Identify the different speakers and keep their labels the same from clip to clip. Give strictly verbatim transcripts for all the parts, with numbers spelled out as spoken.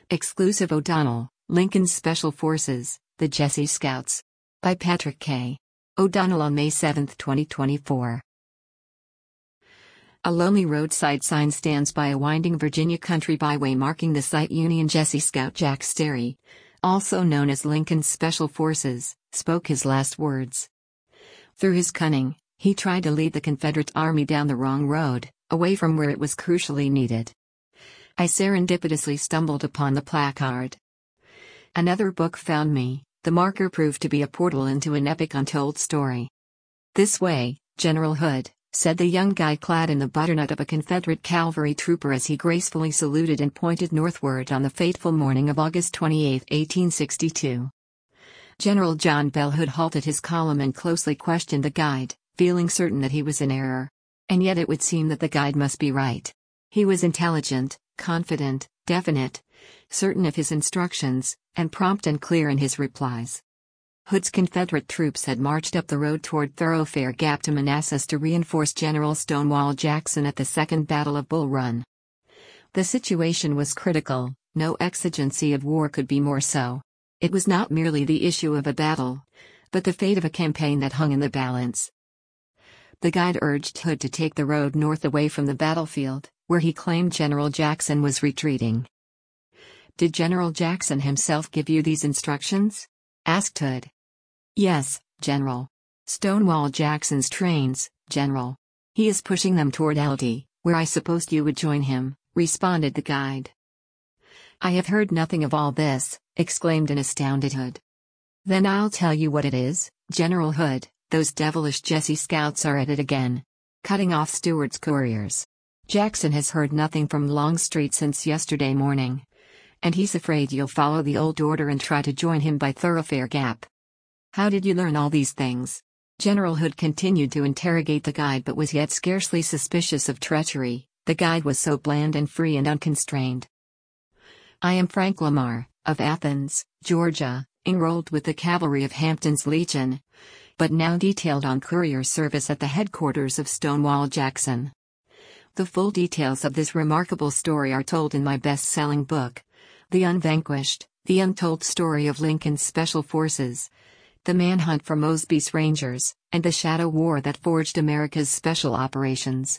Speaker 1: Exclusive O'Donnell, Lincoln's Special Forces, the Jesse Scouts. By Patrick K. O'Donnell on May seventh, twenty twenty-four. A lonely roadside sign stands by a winding Virginia country byway marking the site. Union Jesse Scout Jack Sterry, also known as Lincoln's Special Forces, spoke his last words. Through his cunning, he tried to lead the Confederate Army down the wrong road, away from where it was crucially needed. I serendipitously stumbled upon the placard. Another book found me. The marker proved to be a portal into an epic untold story. "This way, General Hood," said the young guy clad in the butternut of a Confederate cavalry trooper as he gracefully saluted and pointed northward on the fateful morning of August twenty-eighth, eighteen sixty-two. General John Bell Hood halted his column and closely questioned the guide, feeling certain that he was in error. And yet it would seem that the guide must be right. He was intelligent, confident, definite, certain of his instructions, and prompt and clear in his replies. Hood's Confederate troops had marched up the road toward Thoroughfare Gap to Manassas to reinforce General Stonewall Jackson at the Second Battle of Bull Run. The situation was critical, no exigency of war could be more so. It was not merely the issue of a battle, but the fate of a campaign that hung in the balance. The guide urged Hood to take the road north away from the battlefield, where he claimed General Jackson was retreating. "Did General Jackson himself give you these instructions?" asked Hood. "Yes, General. Stonewall Jackson's trains, General. He is pushing them toward Aldie, where I supposed you would join him," responded the guide. "I have heard nothing of all this," exclaimed an astounded Hood. "Then I'll tell you what it is, General Hood, those devilish Jesse Scouts are at it again. Cutting off Stewart's couriers. Jackson has heard nothing from Longstreet since yesterday morning. And he's afraid you'll follow the old order and try to join him by Thoroughfare Gap." "How did you learn all these things?" General Hood continued to interrogate the guide but was yet scarcely suspicious of treachery. The guide was so bland and free and unconstrained. "I am Frank Lamar, of Athens, Georgia, enrolled with the cavalry of Hampton's Legion, but now detailed on courier service at the headquarters of Stonewall Jackson. The full details of this remarkable story are told in my best-selling book, The Unvanquished, The Untold Story of Lincoln's Special Forces, The Manhunt for Mosby's Rangers, and the Shadow War that Forged America's Special Operations.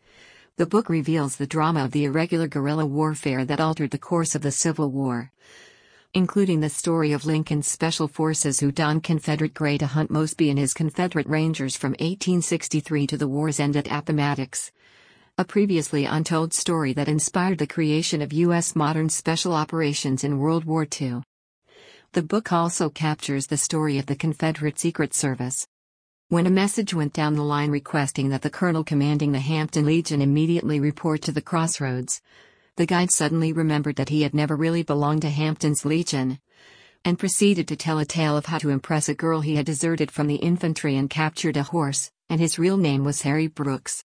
Speaker 1: The book reveals the drama of the irregular guerrilla warfare that altered the course of the Civil War, including the story of Lincoln's Special Forces who donned Confederate gray to hunt Mosby and his Confederate Rangers from eighteen sixty-three to the war's end at Appomattox, a previously untold story that inspired the creation of U S modern special operations in World War Two. The book also captures the story of the Confederate Secret Service. When a message went down the line requesting that the colonel commanding the Hampton Legion immediately report to the crossroads, the guide suddenly remembered that he had never really belonged to Hampton's Legion, and proceeded to tell a tale of how to impress a girl he had deserted from the infantry and captured a horse, and his real name was Harry Brooks.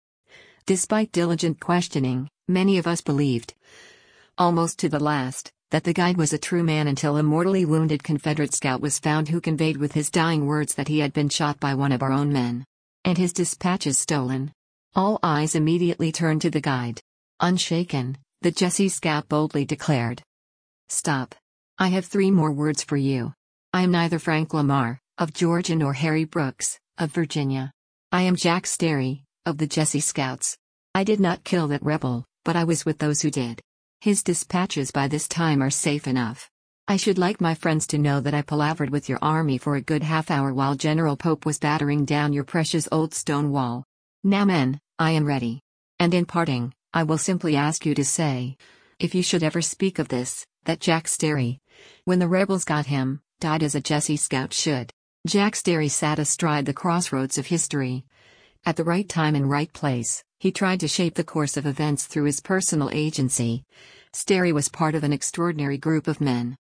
Speaker 1: Despite diligent questioning, many of us believed, almost to the last, that the guide was a true man until a mortally wounded Confederate scout was found who conveyed with his dying words that he had been shot by one of our own men, and his dispatches stolen. All eyes immediately turned to the guide. Unshaken, the Jesse Scout boldly declared, "Stop. I have three more words for you. I am neither Frank Lamar, of Georgia, nor Harry Brooks, of Virginia. I am Jack Sterry, of the Jesse Scouts. I did not kill that rebel, but I was with those who did. His dispatches by this time are safe enough. I should like my friends to know that I palavered with your army for a good half hour while General Pope was battering down your precious old stone wall. Now men, I am ready. And in parting, I will simply ask you to say, if you should ever speak of this, that Jack Sterry, when the rebels got him, died as a Jesse Scout should." Jack Sterry sat astride the crossroads of history. At the right time and right place, he tried to shape the course of events through his personal agency. Sterry was part of an extraordinary group of men.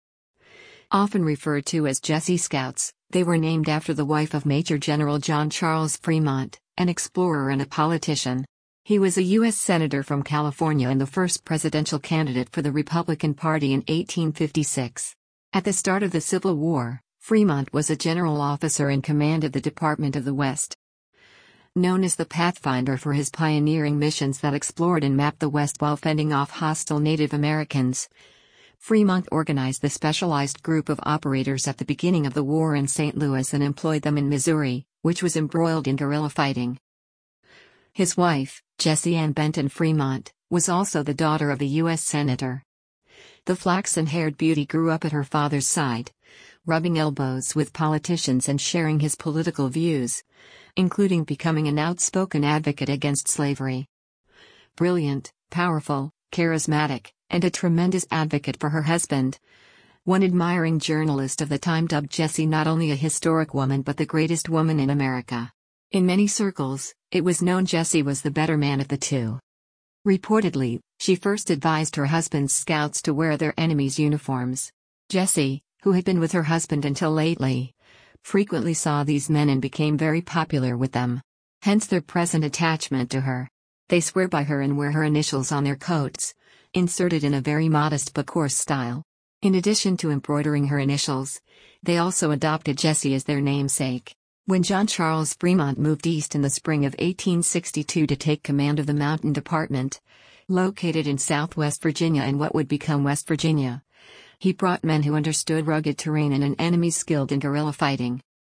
Speaker 1: Often referred to as Jesse Scouts, they were named after the wife of Major General John Charles Fremont, an explorer and a politician. He was a U S Senator from California and the first presidential candidate for the Republican Party in eighteen fifty-six. At the start of the Civil War, Fremont was a general officer in command of the Department of the West. Known as the Pathfinder for his pioneering missions that explored and mapped the West while fending off hostile Native Americans, Fremont organized the specialized group of operators at the beginning of the war in Saint Louis and employed them in Missouri, which was embroiled in guerrilla fighting. His wife, Jessie Ann Benton Fremont, was also the daughter of a U S senator. The flaxen-haired beauty grew up at her father's side, rubbing elbows with politicians and sharing his political views, including becoming an outspoken advocate against slavery. Brilliant, powerful, charismatic, and a tremendous advocate for her husband. One admiring journalist of the time dubbed Jessie not only a historic woman but the greatest woman in America. In many circles, it was known Jessie was the better man of the two. Reportedly, she first advised her husband's scouts to wear their enemies' uniforms. Jessie, who had been with her husband until lately, frequently saw these men and became very popular with them. Hence their present attachment to her. They swear by her and wear her initials on their coats, inserted in a very modest but coarse style. In addition to embroidering her initials, they also adopted Jessie as their namesake. When John Charles Fremont moved east in the spring of eighteen sixty-two to take command of the Mountain Department, located in southwest Virginia and what would become West Virginia, he brought men who understood rugged terrain and an enemy skilled in guerrilla fighting.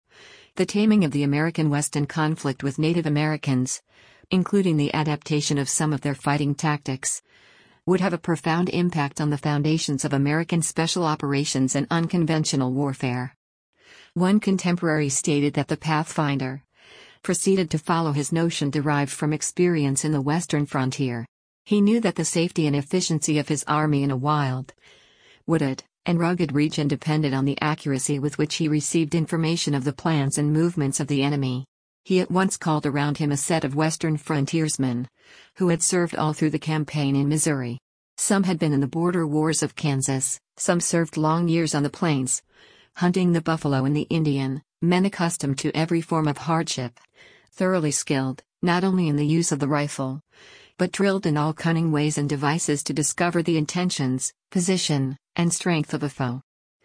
Speaker 1: The taming of the American West and conflict with Native Americans, including the adaptation of some of their fighting tactics, would have a profound impact on the foundations of American special operations and unconventional warfare. One contemporary stated that the Pathfinder proceeded to follow his notion derived from experience in the western frontier. He knew that the safety and efficiency of his army in a wild, wooded, and rugged region depended on the accuracy with which he received information of the plans and movements of the enemy. He at once called around him a set of western frontiersmen, who had served all through the campaign in Missouri. Some had been in the border wars of Kansas, some served long years on the plains, hunting the buffalo and the Indian, men accustomed to every form of hardship, thoroughly skilled, not only in the use of the rifle, but drilled in all cunning ways and devices to discover the intentions, position, and strength of a foe.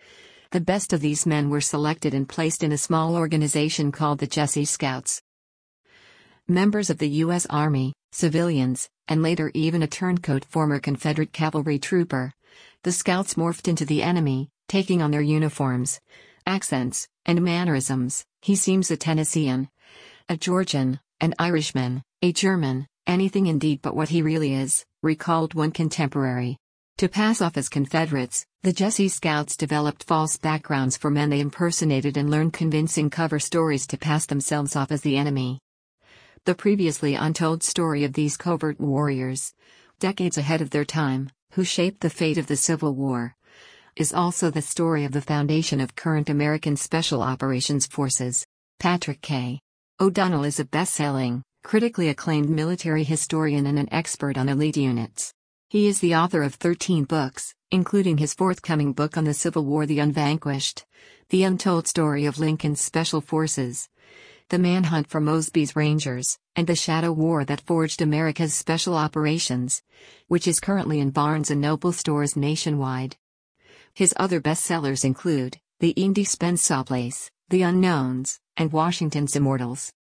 Speaker 1: The best of these men were selected and placed in a small organization called the Jessie Scouts. Members of the U S Army, civilians, and later even a turncoat former Confederate cavalry trooper, the Scouts morphed into the enemy, taking on their uniforms, accents, and mannerisms. He seems a Tennessean, a Georgian, an Irishman, a German, anything indeed but what he really is, recalled one contemporary. To pass off as Confederates, the Jessie Scouts developed false backgrounds for men they impersonated and learned convincing cover stories to pass themselves off as the enemy. The previously untold story of these covert warriors, decades ahead of their time, who shaped the fate of the Civil War, is also the story of the foundation of current American Special Operations Forces. Patrick K. O'Donnell is a best-selling, critically acclaimed military historian and an expert on elite units. He is the author of thirteen books, including his forthcoming book on the Civil War, The Unvanquished, The Untold Story of Lincoln's Special Forces, The Manhunt for Mosby's Rangers, and The Shadow War That Forged America's Special Operations, which is currently in Barnes and Noble stores nationwide. His other bestsellers include The Indispensables, The Unknowns, and Washington's Immortals.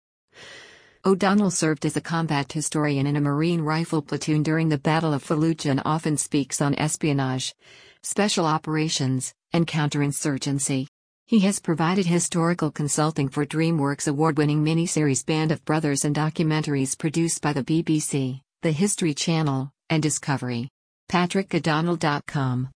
Speaker 1: O'Donnell served as a combat historian in a Marine rifle platoon during the Battle of Fallujah and often speaks on espionage, special operations, and counterinsurgency. He has provided historical consulting for DreamWorks award-winning miniseries Band of Brothers and documentaries produced by the B B C, the History Channel, and Discovery. Patrick O'Donnell dot com